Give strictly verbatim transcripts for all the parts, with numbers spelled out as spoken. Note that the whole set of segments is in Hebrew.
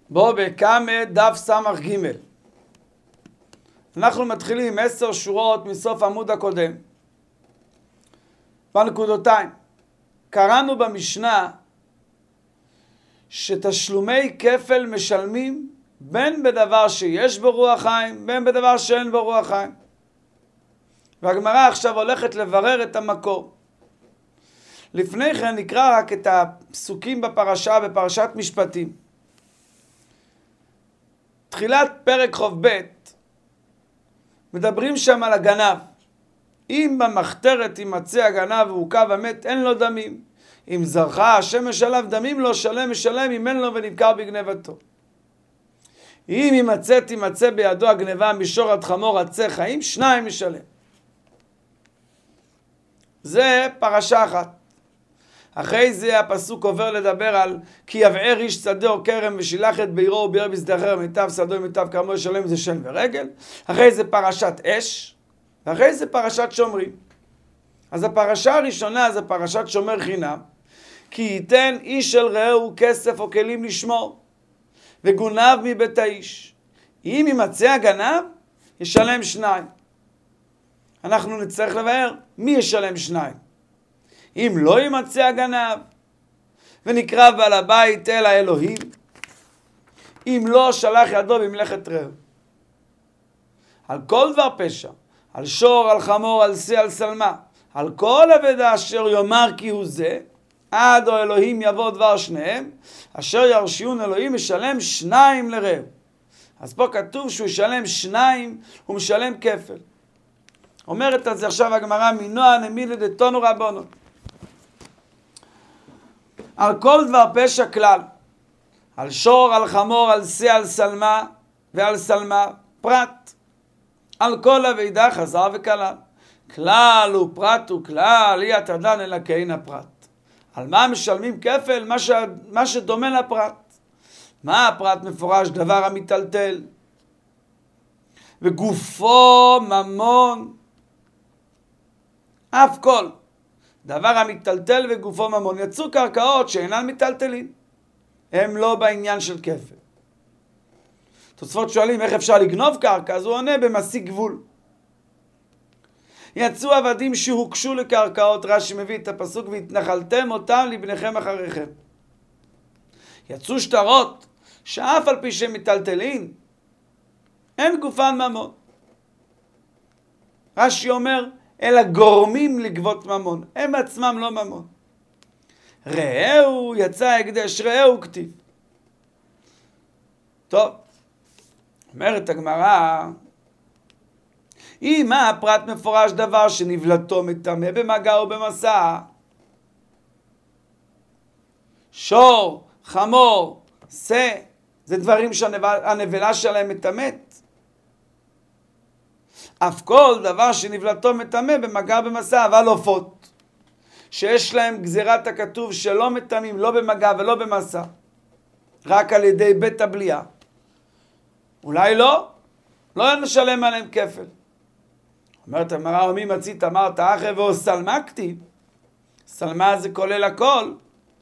בו בקמא דף סמך ג'. אנחנו מתחילים עשר שורות מסוף עמוד הקודם. בנקודותיים. קראנו במשנה שתשלומי כפל משלמים בין בדבר שיש בו רוח חיים, בין בדבר שאין בו רוח חיים. והגמרא עכשיו הולכת לברר את המקור. לפני כן נקרא רק את הפסוקים בפרשה, בפרשת משפטים. תחילת פרק חוב ב' מדברים שם על הגנב. אם במחתרת יימצא הגנב והוקב המת, אין לו דמים. אם זרחה השמש עליו דמים לו, שלם משלם, אם אין לו ונמכר בגנבתו. אם יימצא תימצא בידו הגנבה מישור עד חמור עד צא חיים, שניים משלם. זה פרשה אחת. אחרי זה הפסוק עובר לדבר על כי יבער איש שדה או כרם ושילח את בעירו וביער בשדה אחר מיטב שדו ומיטב כרמו ישלם זה שן ורגל. אחרי זה פרשת אש, ואחרי זה פרשת שומרים. אז הפרשה הראשונה זה פרשת שומר חינם, כי ייתן איש אל רעהו כסף או כלים לשמור, וגונב מבית האיש. אם יימצא הגנב, ישלם שניים. אנחנו נצטרך לבאר מי ישלם שניים. אם לא יימצא הגנב, ונקרב בעל הבית אל האלוהים, אם לא שלח ידו במלאכת רעהו. על כל דבר פשע, על שור, על חמור, על שא, על שלמה, על כל אבדה אשר יאמר כי הוא זה, עד או אלוהים יבוא דבר שניהם, אשר ירשיון אלוהים ישלם שניים לרעהו. אז פה כתוב שהוא ישלם שניים, הוא משלם כפל. אומרת על זה עכשיו הגמרא, מנוע נמילי דתנו רבנו. על כל דבר פשע כלל, על שור, על חמור, על שא, על שלמה ועל שלמה פרט. על כל אבידה חזר וכלל. כלל הוא פרט הוא כלל, אי התדן אלא כאין הפרט. על מה משלמים כפל? מה, ש... מה שדומה לפרט. מה הפרט מפורש? דבר המטלטל. וגופו ממון. אף כל. דבר המטלטל וגופו ממון. יצאו קרקעות שאינן מטלטלים. הם לא בעניין של כפל. תוספות שואלים איך אפשר לגנוב קרקע, אז הוא עונה במסיג גבול. יצאו עבדים שהוקשו לקרקעות, רש"י מביא את הפסוק, והתנחלתם אותם לבניכם אחריכם. יצאו שטרות, שאף על פי שהם מטלטלים, אין גופן ממון. רש"י אומר, אלא גורמים לגבות ממון, הם עצמם לא ממון. רעהו יצא הקדש, רעהו כתיב. טוב, אומרת הגמרא, אם מה הפרט מפורש דבר שנבלתו מטמא במגע או במסע, שור, חמור, שא, זה דברים שהנבלה שלהם מטמאת. אף כל דבר שנבלתו מטמא במגע במסע, אבל עופות, שיש להם גזירת הכתוב שלא מטמאים, לא במגע ולא במסע, רק על ידי בית הבליעה. אולי לא, לא נשלם עליהם כפל. אומרת המראה, ומי מצית אמרת אחרי ואו סלמה כתיב. סלמה זה כולל הכל.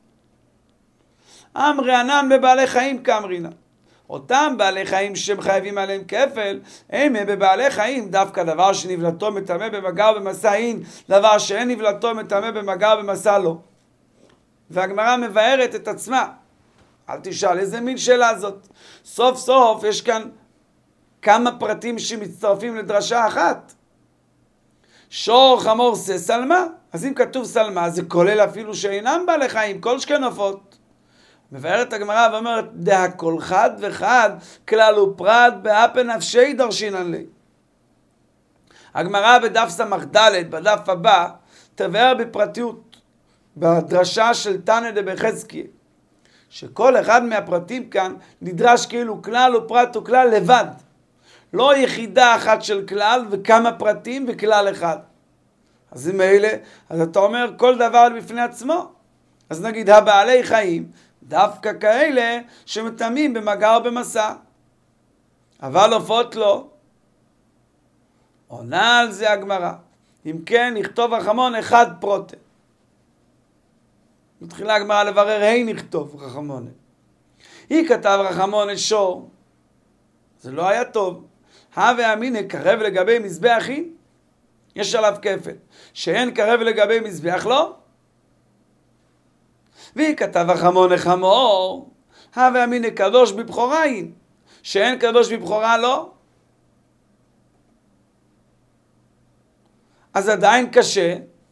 אמרי ענן בבעלי חיים כאמרינה. אותם בעלי חיים שהם חייבים עליהם כפל, הם בבעלי חיים דווקא דבר שנבלתו מטמא במגע ובמסע אין, דבר שאין נבלתו מטמא במגע ובמסע לא. והגמרא מבארת את עצמה. אל תשאל איזה מין שאלה זאת. סוף סוף יש כאן כמה פרטים שמצטרפים לדרשה אחת. שור, חמור, שא, שלמה. אז אם כתוב שלמה, זה כולל אפילו שאינם בעלי חיים, כל שכן עופות. מבארת הגמרא ואומרת, דה כל חד וחד, כלל ופרט באפי נפשי דרשינן לי. הגמרא בדף סמך ד' בדף הבא, תבאר בפרטיות, בדרשה של תנא דבחזקיה, שכל אחד מהפרטים כאן נדרש כאילו כלל ופרט וכלל לבד. לא יחידה אחת של כלל וכמה פרטים וכלל אחד. אז אם אלה, אז אתה אומר כל דבר בפני עצמו. אז נגיד הבעלי חיים, דווקא כאלה שמטמאים במגע או במסע. אבל עופות לא. עונה על זה הגמרא. אם כן, נכתוב רחמון אחד פרוטה. מתחילה הגמרא לברר, היי נכתוב רחמון. היא כתב רחמון את שור. זה לא היה טוב. הווה אמינא קרב לגבי מזבח היא, יש עליו כפל. שאין קרב לגבי מזבח לא. והיא כתב רחמון לחמור. הווה אמינא קדוש בבחורה היא, שאין קדוש בבחורה לא. אז עדיין קשה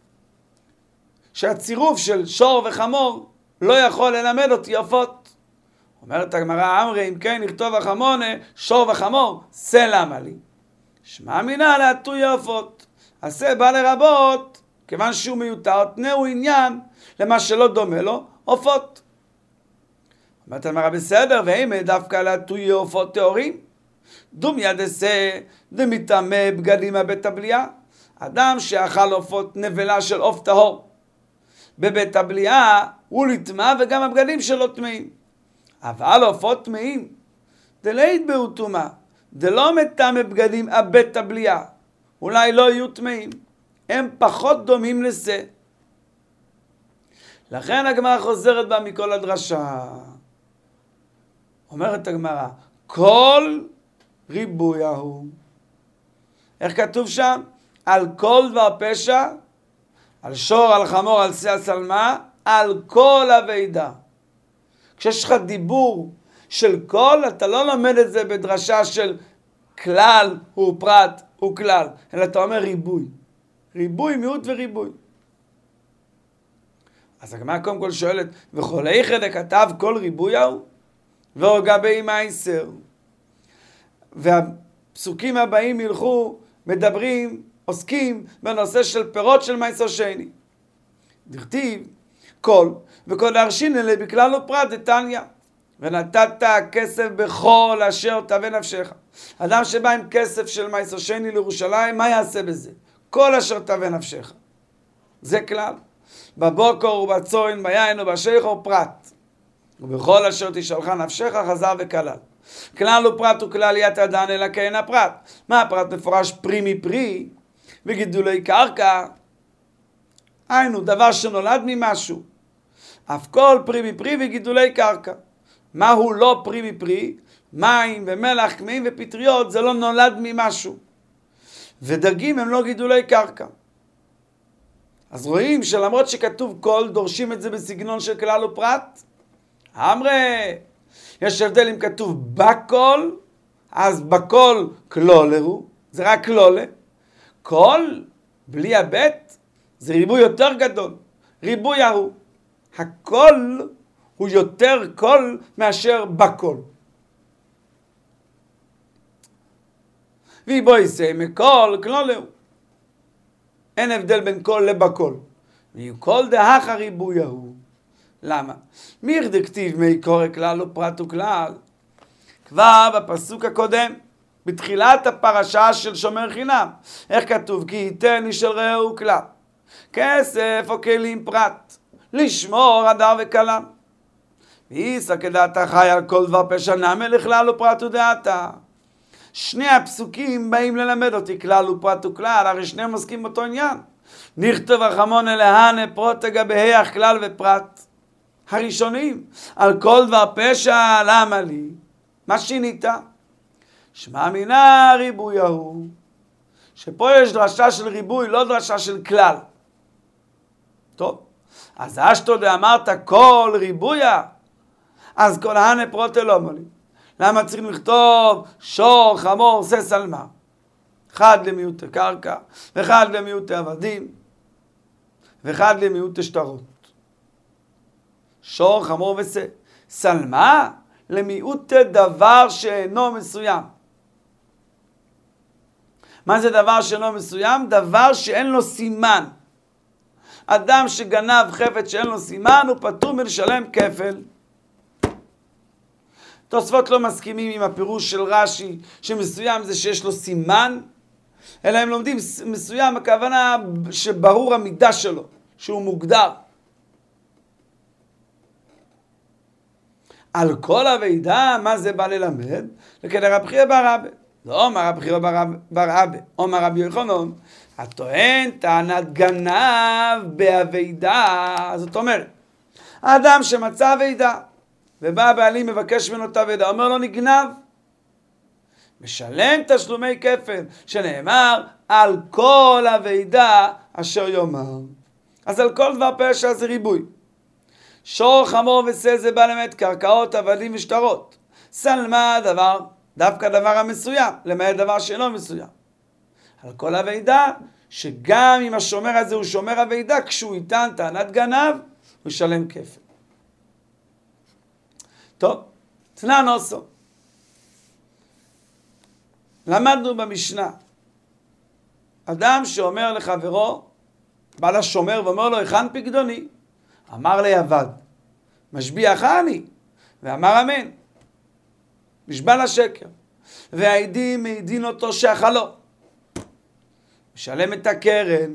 שהצירוף של שור וחמור לא יכול ללמד אותי עופות. אומרת הגמרא, אמרי אם כן נכתוב החמונה שור וחמור, זה למה לי? שמע מינה להטוי עופות. עשה בא לרבות, כיוון שהוא מיותר, תנאו עניין למה שלא דומה לו, עופות. אומרת הגמרא, בסדר, ואם דווקא להטוי עופות טהורים? דומיה דסה דמטמא בגדים בבית הבליעה. אדם שאכל עופות נבלה של עוף טהור בבית הבליעה, הוא לטמא וגם הבגדים שלו טמאים. אבל עופות טמאים, דלית בהו טומאה, דלא מטמא בגדים הבית הבליעה, אולי לא יהיו טמאים, הם פחות דומים לזה. לכן הגמרא חוזרת בה מכל הדרשה. אומרת הגמרא, כל ריבוי ההוא. איך כתוב שם? על כל דבר פשע, על שור, על חמור, על שא, על שלמה, על כל הווידה. כשיש לך דיבור של כל, אתה לא לומד את זה בדרשה של כלל הוא פרט הוא כלל, אלא אתה אומר ריבוי. ריבוי, מיעוט וריבוי. אז הגמרא קודם כל שואלת, וכל איכא דכתב כל ריבוי ההוא? ואוגבי מייסר. והפסוקים הבאים ילכו, מדברים, עוסקים בנושא של פירות של מייסר שני. דכתיב כל, וכל דרשין אלה בכלל ופרט דתניא. ונתת כסף בכל אשר תאווה נפשך. אדם שבא עם כסף של מייסר שני לירושלים, מה יעשה בזה? כל אשר תאווה נפשך. זה כלל. בבוקר ובצוין, ביין ובשיח ופרט. ובכל אשר תשאלך נפשך חזר וכלל. כלל ופרט הוא כלל יתדן אלא כן הפרט. מה הפרט? מפורש פרי מפרי וגידולי קרקע. היינו, דבר שנולד ממשהו. אף כל פרי מפרי וגידולי קרקע. מהו לא פרי מפרי? מים ומלח, קמעים ופטריות, זה לא נולד ממשהו. ודגים הם לא גידולי קרקע. אז רואים שלמרות שכתוב כל, דורשים את זה בסגנון של כלל ופרט. אמרי, יש הבדל אם כתוב בכל, אז בכל כלולה הוא, זה רק כלולה. כל, בלי הבית, זה ריבוי יותר גדול. ריבוי ההוא. הכל הוא יותר כל מאשר בכל. ובוא יסי מכל כלולה הוא. אין הבדל בין כל לבכל. וכל דהך הריבוי ההוא. למה? מי דכתיב מי קורא כלל ופרט וכלל? כבר בפסוק הקודם, בתחילת הפרשה של שומר חינם. איך כתוב? כי ייתן לי של רעהו כלל. כסף או כלים פרט. לשמור הדר וכלם. ואיסא כדעתה חי על כל דבר פשע נמי לכלל ופרט ודעתה. שני הפסוקים באים ללמד אותי כלל ופרט וכלל, הרי שניהם עוסקים באותו עניין. נכתוב רחמון אלהנה פרוטה גביך כלל ופרט. הראשונים, על כל דבר פשע, למה לי? מה שינית? שמע מינה ריבוי ההוא. שפה יש דרשה של ריבוי, לא דרשה של כלל. טוב, אז אשתו דאמרת כל ריבויה, אז כל הנה פרוטה לא מולי. למה צריכים לכתוב שור, חמור, שא, שלמה? אחד למיעוט קרקע, ואחד למיעוט עבדים, ואחד למיעוט שטרות. שור, חמור ושא. שלמה למיעוט דבר שאינו מסוים. מה זה דבר שאינו מסוים? דבר שאין לו סימן. אדם שגנב חפץ שאין לו סימן, הוא פטור מלשלם כפל. תוספות לא מסכימים עם הפירוש של רש"י, שמסוים זה שיש לו סימן, אלא הם לומדים מסוים, הכוונה שברור המידה שלו, שהוא מוגדר. על כל הוידע, מה זה בא ללמד? לכן רבי חייא בר אבא. לא אומר רבי חייא בר אבא, אומר רבי יוחנן, הטוען טענת גנב בהוידע. זאת אומרת, האדם שמצא הוידע, ובא הבעלים מבקש ממנו את האבדה, אומר לו נגנב, משלם תשלומי כפל, שנאמר על כל אבדה אשר יאמר. אז על כל דבר פשע זה ריבוי. שור, חמור ושה זה בא למעט קרקעות, עבדים ושטרות. סלמה דבר, דווקא דבר המסוים, למעט דבר שאינו מסוים. על כל אבדה, שגם אם השומר הזה הוא שומר אבדה, כשהוא ייתן טענת גנב, הוא ישלם כפל. טוב, תנן עושו. למדנו במשנה, אדם שאומר לחברו, בא לשומר ואומר לו, היכן פקדוני? אמר לי עבד, משביעך אני, ואמר אמן. נשבע לשקר, והעדים מעידין אותו שאכלו. משלם את הקרן,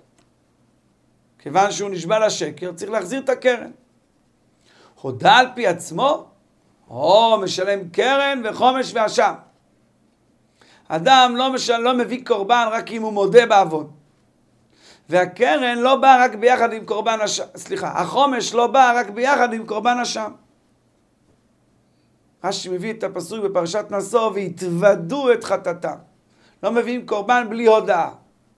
כיוון שהוא נשבע לשקר, צריך להחזיר את הקרן. הודע על פי עצמו, או משלם קרן וחומש ואשם. אדם לא, משל, לא מביא קורבן רק אם הוא מודה בעוון. והקרן לא באה רק ביחד עם קורבן אשם. סליחה, החומש לא באה רק ביחד עם קורבן אשם. רש"י מביא את הפסוק בפרשת נשוא, והתוודו את חטאתם. לא מביאים קורבן בלי הודעה.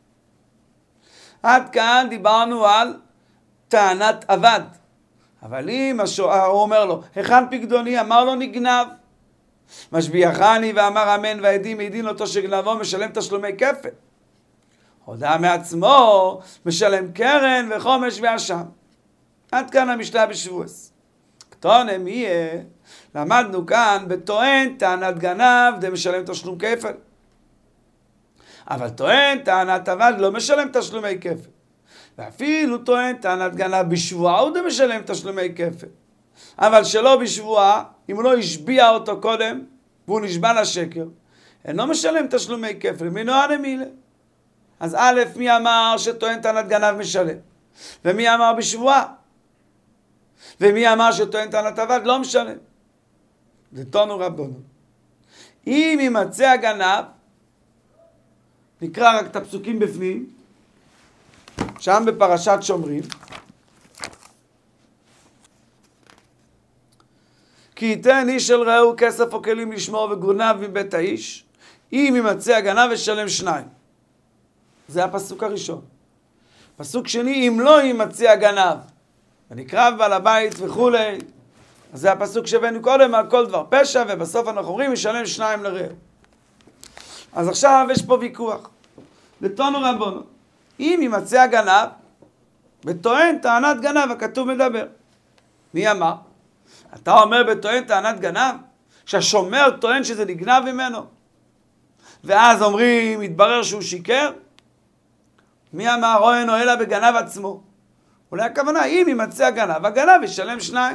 עד כאן דיברנו על טענת עבד. אבל אם השוער, הוא אומר לו, היכן פקדוני? אמר לו נגנב. משביעך אני ואמר אמן, והעדים מעידין אותו שגנבו, משלם תשלומי כפל. הודעה מעצמו, משלם קרן וחומש ואשם. עד כאן המשנה בשבועס. קטונם יהיה, למדנו כאן בטוען טענת גנב, דה משלם תשלום כפל. אבל טוען טענת עבד לא משלם תשלומי כפל. ואפילו טוען טענת גנב בשבועה, הוא דה משלם תשלומי כפל. אבל שלא בשבועה, אם הוא לא השביע אותו קודם, והוא נשבע לשקר, אינו משלם תשלומי כפל, מנועה נמילה. אז א', מי אמר שטוען טענת גנב משלם? ומי אמר בשבועה? ומי אמר שטוען טענת עבד לא משלם? זה תונו רבונו. אם יימצא הגנב, נקרא רק את הפסוקים בפנים, שם בפרשת שומרים, כי ייתן איש אל רעהו כסף או כלים לשמור וגונב מבית האיש, אם יימצא הגנב ישלם שניים. זה הפסוק הראשון. פסוק שני, אם לא יימצא הגנב, ונקרב בעל הבית וכולי, אז זה הפסוק שהבאנו קודם על כל דבר פשע, ובסוף אנחנו אומרים ישלם שניים לרעהו. אז עכשיו יש פה ויכוח. לתונו רבונו, אם יימצא הגנב, וטוען טענת גנב, הכתוב מדבר. מי אמר? אתה אומר בטוען טענת גנב, שהשומר טוען שזה נגנב ממנו. ואז אומרים, מתברר שהוא שיקר. מי אמר? או אינו אלא בגנב עצמו. אולי הכוונה, אם יימצא הגנב, הגנב ישלם שניים.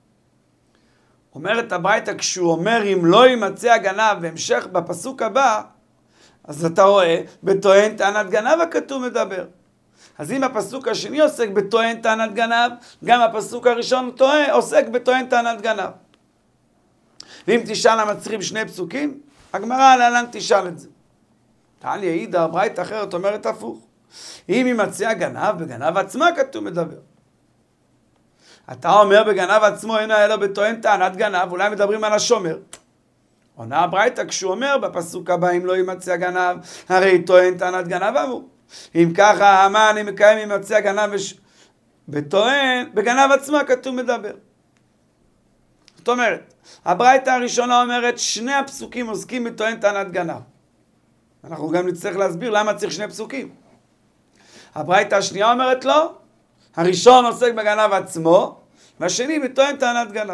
אומרת הברייתא, כשהוא אומר אם לא יימצא הגנב, בהמשך בפסוק הבא, אז אתה רואה, בטוען טענת גנב הכתוב מדבר. אז אם הפסוק השני עוסק בטוען טענת גנב, גם הפסוק הראשון טוען, עוסק בטוען טענת גנב. ואם תשאל למה צריכים שני פסוקים, הגמרא להלן תשאל את זה. תעל יעידה, הברייתא אחרת אומרת הפוך. אם יימצא הגנב, בגנב עצמה כתוב מדבר. אתה אומר בגנב עצמו, אינו אלא בטוען טענת גנב, אולי מדברים על השומר. עונה הברייתא כשהוא אומר בפסוק הבא, אם לא יימצא הגנב, הרי טוען טענת גנב אמור. אם ככה, מה אני מקיים יימצא הגנב וש... בטוען, בגנב עצמה כתוב מדבר. זאת אומרת, הברייתא הראשונה אומרת, שני הפסוקים עוסקים בטוען טענת גנב. אנחנו גם נצטרך להסביר למה צריך שני פסוקים. הברייתא השנייה אומרת לא, הראשון עוסק בגנב עצמו, והשני בטוען טענת גנב.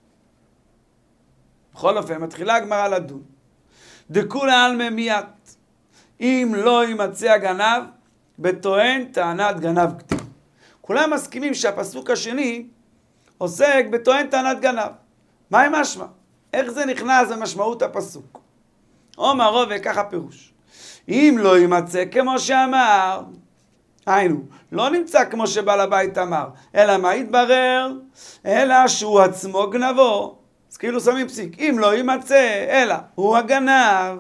בכל אופן, מתחילה הגמרא לדון. דכולי עלמא מיעט, אם לא יימצא הגנב, בטוען טענת גנב כתיב. כולם מסכימים שהפסוק השני עוסק בטוען טענת גנב. מה עם משמע? איך זה נכנס במשמעות הפסוק? אומר רוב וככה פירוש. אם לא יימצא כמו שאמר, היינו, לא נמצא כמו שבעל הבית אמר, אלא מה יתברר? אלא שהוא עצמו גנבו. אז כאילו שמים פסיק, אם לא יימצא, אלא הוא הגנב.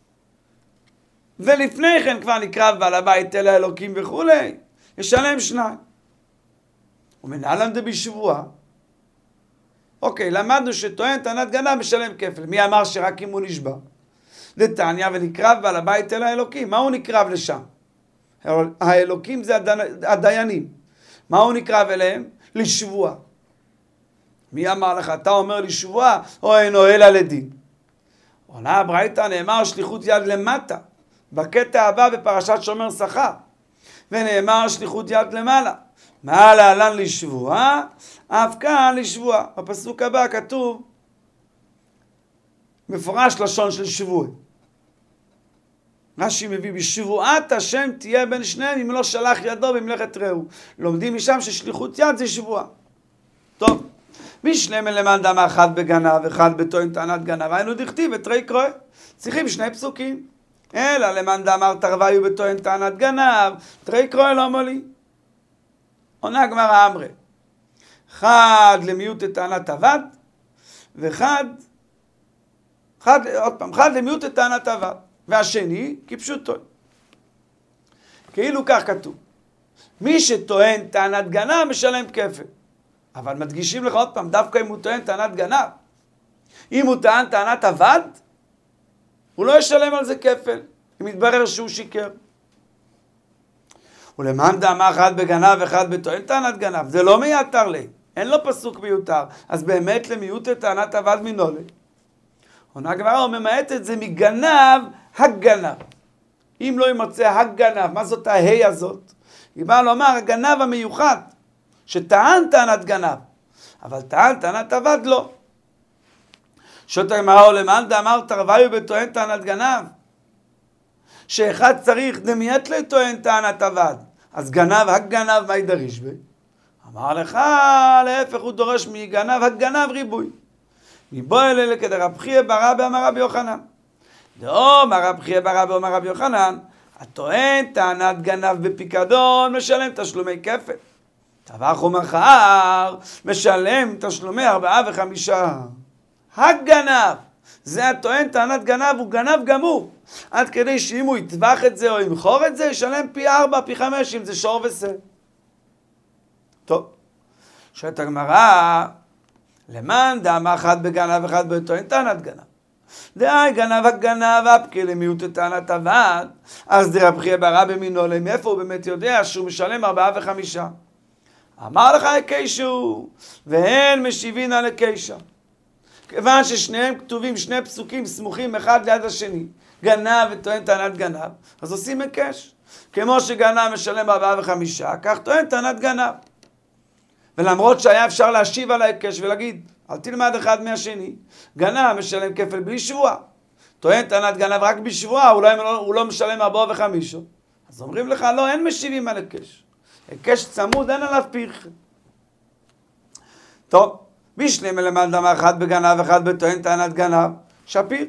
ולפני כן כבר נקרב בעל הבית אל האלוקים וכולי, ישלם שניים. ומנהלן דבשבועה, אוקיי, למדנו שטוען טענת גנב משלם כפל. מי אמר שרק אם הוא נשבע? דתניא ונקרב בעל הבית אל האלוקים. מה הוא נקרב לשם? האלוקים זה הדיינים. מה הוא נקרב אליהם? לשבוע. מי אמר לך? אתה אומר לשבוע או אינו אלא לדין? עונה הברייתא נאמר שליחות יד למטה. בקטע הבא בפרשת שומר שכר. ונאמר שליחות יד למעלה. מה להלן לשבוע? אף כאן לשבוע. בפסוק הבא כתוב מפורש לשון של שבוע. רש"י מביא בשבועת השם תהיה בין שניהם אם לא שלח ידו במלאכת רעהו. לומדים משם ששליחות יד זה שבוע. טוב, משניהם למאן דאמר אחד בגנב אחד בטוען טענת גנב. היינו דכתיב את תרי קרוא. צריכים שני פסוקים. אלא למאן דאמר תרוויו בטוען טענת גנב תרי קרוא לא מולי. עונה גמרא אמרי. אחד למיעוט טענת עבד ואחד אחד, עוד פעם, אחד למיעוט טענת עבד והשני כפשוטו. כאילו כך כתוב. מי שטוען טענת גנב משלם כפל. אבל מדגישים לך עוד פעם, דווקא אם הוא טוען טענת גנב. אם הוא טען טענת עבד, הוא לא ישלם על זה כפל. אם יתברר שהוא שיקר. ולמאן דאמר אחד בגנב אחד בטוען טענת גנב. זה לא מיותר לי. אין לו פסוק מיותר. אז באמת למיעוט טענת עבד מנולה. עונה גמרא הוא ממעט את זה מגנב הגנב. אם לא ימצא הגנב, מה זאת ההי הזאת? היא באה לומר הגנב המיוחד, שטען טענת גנב, אבל טען טענת עבד לא. שוט הגמרא למאן דאמר תרוויו בטוען טענת גנב, שאחד צריך דמיית לטוען טענת עבד, אז גנב הגנב מה ידריש בי? אמר לך להפך הוא דורש מגנב הגנב ריבוי. מבוא אלה כדרב חייא בר רבי אמר רבי יוחנן. דאמר רב חייא בר רבי אמר רבי יוחנן, הטוען טענת גנב בפיקדון משלם תשלומי כפל. טבח ומחר משלם תשלומי ארבעה וחמישה. הגנב, זה הטוען טענת גנב, הוא גנב גמור. עד כדי שאם הוא יטבח את זה או ימכור את זה, ישלם פי ארבע, פי חמש, אם זה שור ושה. טוב, שואלת הגמרא, למאן דאמר אחד בגנב אחד בטוען טענת גנב. דאי גנב הגנב אפקי למיעוט טענת עבד, אז דרב חייא בר רבי מנולה, מאיפה הוא באמת יודע שהוא משלם ארבעה וחמישה? אמר לך הקישו, ואין משיבין על הקישה. כיוון ששניהם כתובים שני פסוקים סמוכים אחד ליד השני, גנב וטוען טענת גנב, אז עושים הקש. כמו שגנב משלם ארבעה וחמישה, כך טוען טענת גנב. ולמרות שהיה אפשר להשיב על ההקש ולהגיד, אל תלמד אחד מהשני, גנב משלם כפל בלי שבוע. טוען טענת גנב רק בשבוע, הוא לא, הוא לא משלם ארבעה וחמישה. אז אומרים לך, לא, אין משיבים על הקש. הקש צמוד, אין עליו פיך. טוב, בשניהם למאן דאמר אחד בגנב אחד בטוען טענת גנב, שפיר.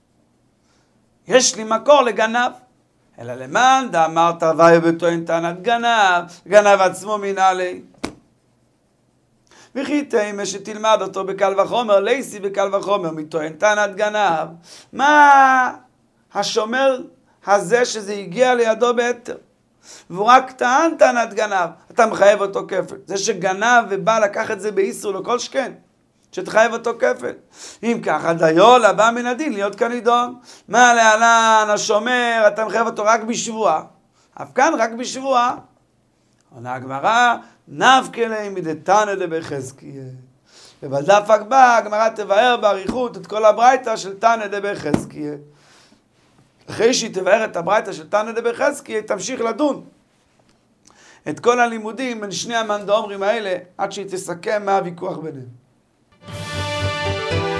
יש לי מקור לגנב. אלא למאן דאמר תרוויו בטוען טענת גנב, גנב עצמו מנעלי. וכי תימא שתלמד אותו בקל וחומר, לייסי בקל וחומר, מטוען טענת גנב. מה השומר הזה שזה הגיע לידו ביתר? והוא רק טען טענת גנב, אתה מחייב אותו כפל. זה שגנב ובא לקח את זה באיסור לכל שכן, שתחייב אותו כפל. אם ככה דיו לבא מן הדין להיות כנידון. מה להלן השומר, אתה מחייב אותו רק בשבוע. אף כאן רק בשבוע. עונה הגמרא, נפקא ליה מדתניא דבחזקיה. ובדף הבא הגמרא תבאר באריכות את כל הברייתא של תניא דבחזקיה. אחרי שהיא תבאר את הברייתא של תניא דבחזקיה, היא תמשיך לדון את כל הלימודים בין שני המאן דאמרים האלה, עד שהיא תסכם מה הוויכוח ביניהם.